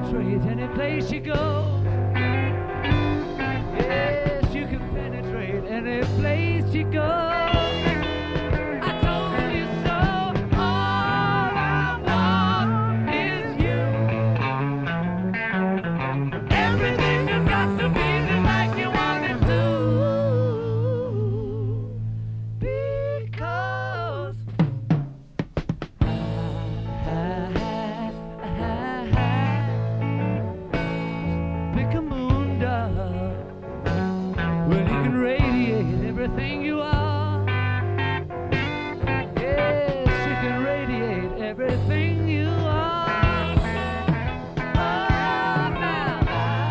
penetrate any place you go. Yes, you can penetrate any place you go. Everything you are. Yes, you can radiate everything you are. Oh, now,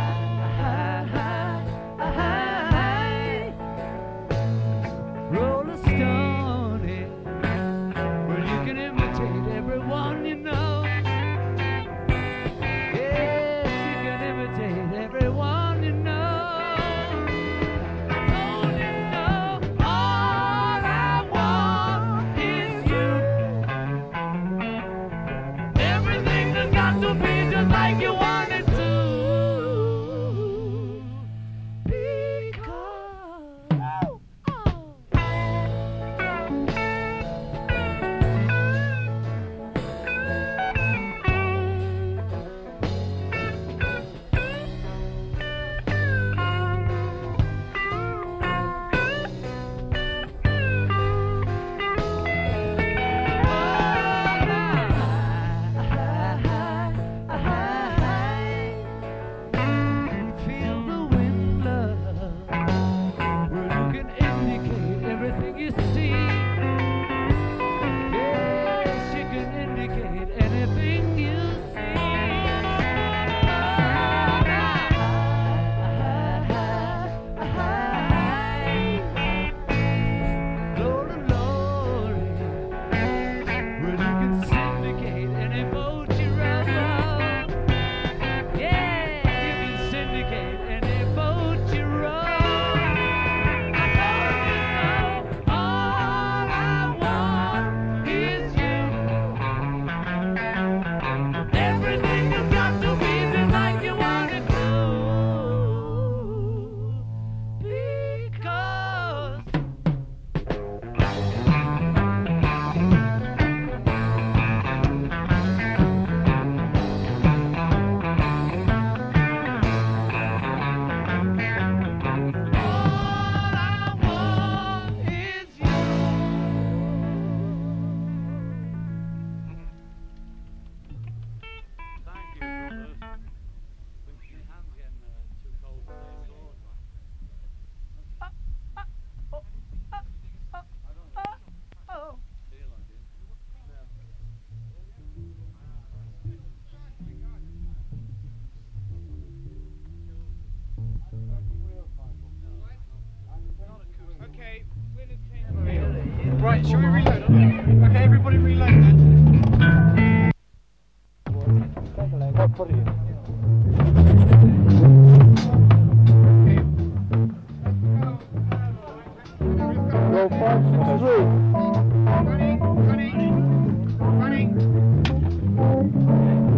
roll a stone in where you can imitate everyone you know. Yes, you can imitate everyone you know. Like you wanted to, Right, shall we reload? Okay, everybody reload then. Put it in.